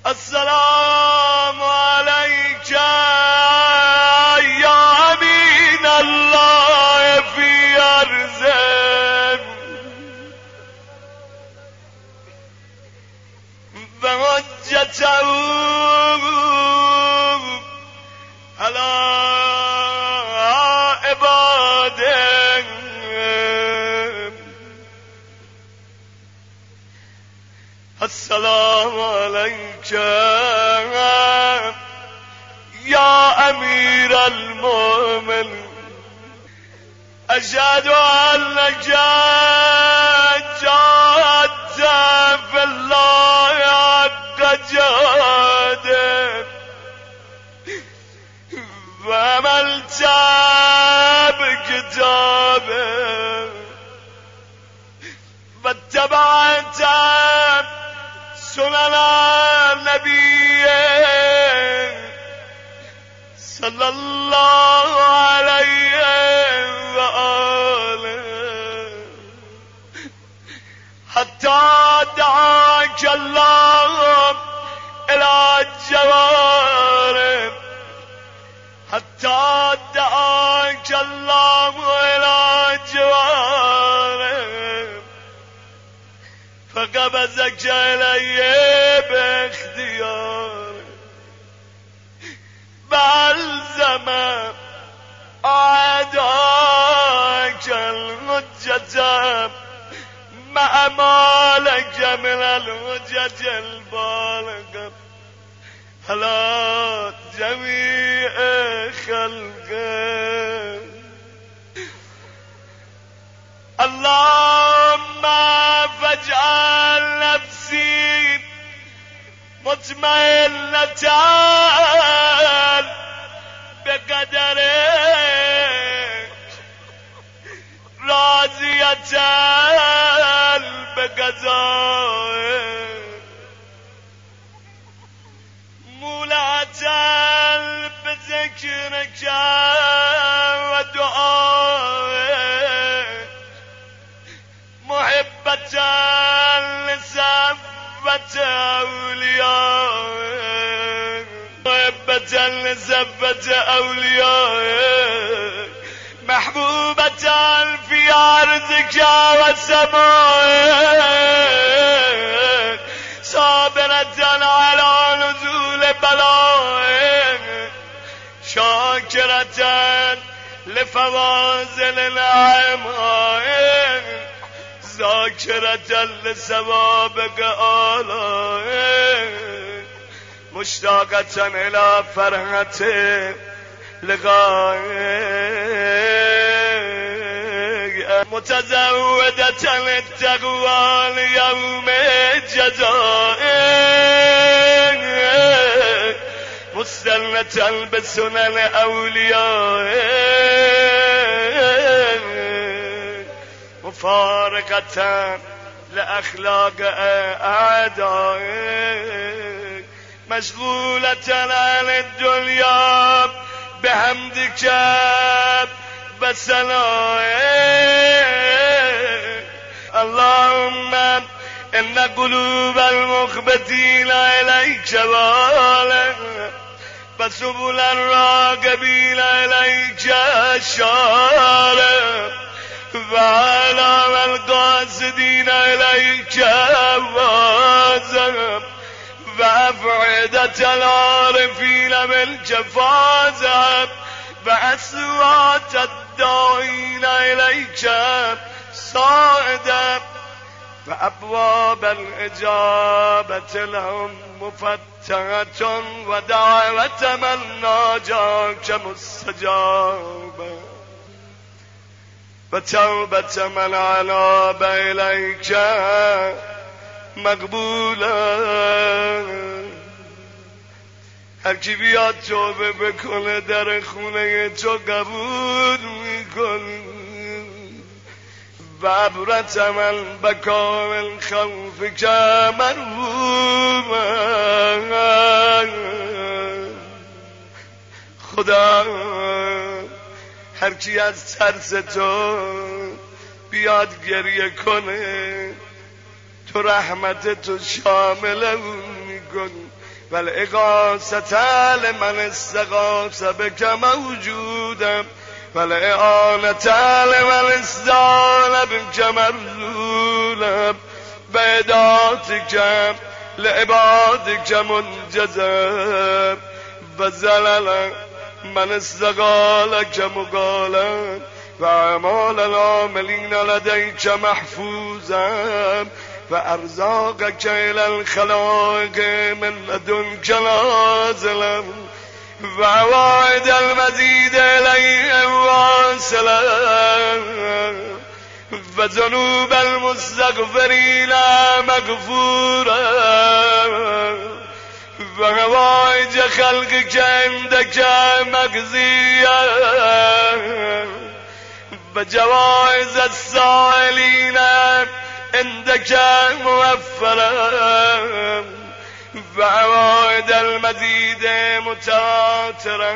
السلام عليك يا أمين الله في أرضه وحجته على عباده السلام عليك يا أمير المؤمنين أشهد أنك جاهدت في الله حق جهاده وعملت بكتابه واتبعت سنن النبي صلى الله عليه وآله حتى دعاك الله إلى الجوارب حتى دعاك الله إلى الجوارب فقبضك إليه باختيار بألزم أعداك الحجة مع مالك من الحجج البالغة على جميع خلقه اللهم فاجعل نفسي مطمئنة بقدرك راضية بقضائك مولعة بذكرك ودعائك محبة لصفة أوليائك محبة لصفة أوليائك محبوبة في أرضك وسمائك صابرة على نزول بلائك شاكرة لفواضل نعمائك ذاكرة لثوابك آلائك مشتاقة إلى فرحة لقائك متزودة للتقوى ليوم جزائك مستنة بسنن أوليائك مفارقة لأخلاق أعدائك مشغولة عن الدنيا بحمدك بثنائك اللهم إن قلوب المخبتين إليك شوالك وسبل الراغبين إليك شارك وعلام القاصدين إليك وازك وأفعدة العارفين بالجفازة وأصوات الداعين إليك صاعدة فأبواب الإجابة لهم مفتحة ودعوة من ناجاك مستجابة وتوبة من عناب إليك مقبولة هر کی بیاد توبه بکنه در خونه تو قبول میکنه و عبرت من بکام الخوف که مرحوم خدا هر کی از ترس تو بیاد گریه کنه تو رحمت تو شامل اون میکن والإغاثة لمن استغاث بك موجودا والإعانة لمن استعان بك مرزولا بعداتك لعبادك منجذب وزلل من استغالك مقالا وأعمال العاملين لديك محفوظا وأرزاقك إلى الخلائق من لدنك نازلا وعوائد المزيد إليهم واصلا وذنوب المستغفرين مغفورا وهوائج خلقك عندك مقضيا وجوائز السائلين عندك موفرا وعوائد المزيد متواترا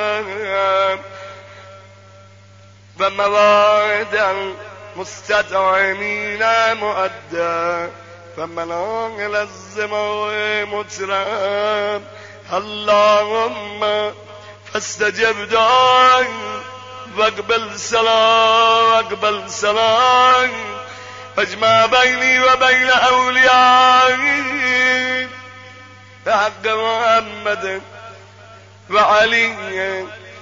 وموائد المستدعمين مؤدى فمناغل الزماء مترا اللهم فاستجب دعاء واقبل صلاة واجمع بيني وبين أوليائي بحق محمد وعلي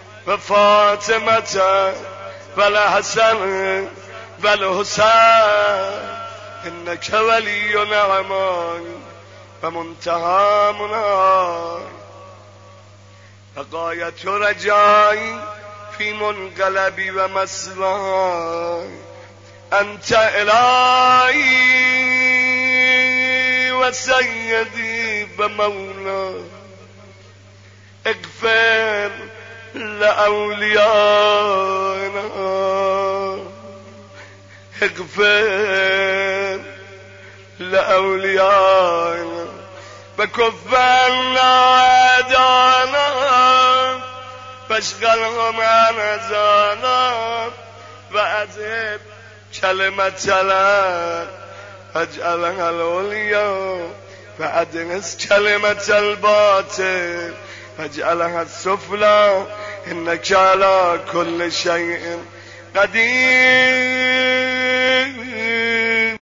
وفاطمة والحسن والحسين إنك ولي نعمان ومنتهى مناي وغاية رجائي في منقلبي ومسواي أنت إلهي وسيدي ومولاي اغفر لأوليائنا اغفر لأوليائنا وكف عنا أعداءنا واشغلهم عن أذانا وأذهب كلمة الحق واجعلها العليا وأدنس كلمة الباطل واجعلها السفلى إنك على كل شيء قدير.